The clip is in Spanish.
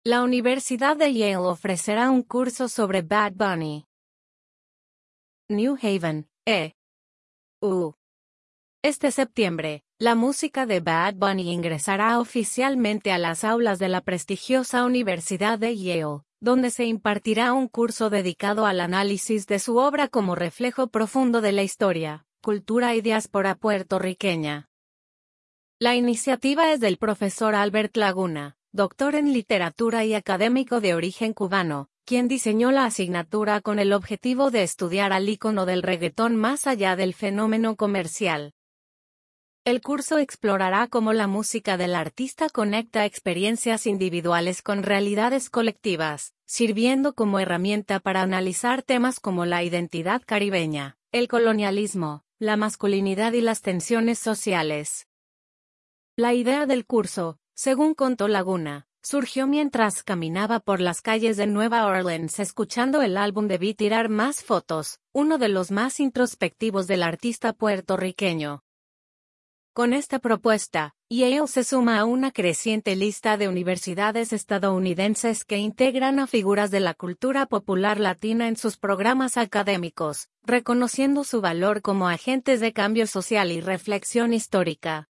La Universidad de Yale ofrecerá un curso sobre Bad Bunny. New Haven, E.U. Este septiembre, la música de Bad Bunny ingresará oficialmente a las aulas de la prestigiosa Universidad de Yale, donde se impartirá un curso dedicado al análisis de su obra como reflejo profundo de la historia, cultura y diáspora puertorriqueña. La iniciativa es del profesor Albert Laguna, doctor en literatura y académico de origen cubano, quien diseñó la asignatura con el objetivo de estudiar al ícono del reggaetón más allá del fenómeno comercial. El curso explorará cómo la música del artista conecta experiencias individuales con realidades colectivas, sirviendo como herramienta para analizar temas como la identidad caribeña, el colonialismo, la masculinidad y las tensiones sociales. La idea del curso, según contó Laguna, surgió mientras caminaba por las calles de Nueva Orleans escuchando el álbum Debí tirar más fotos, uno de los más introspectivos del artista puertorriqueño. Con esta propuesta, Yale se suma a una creciente lista de universidades estadounidenses que integran a figuras de la cultura popular latina en sus programas académicos, reconociendo su valor como agentes de cambio social y reflexión histórica.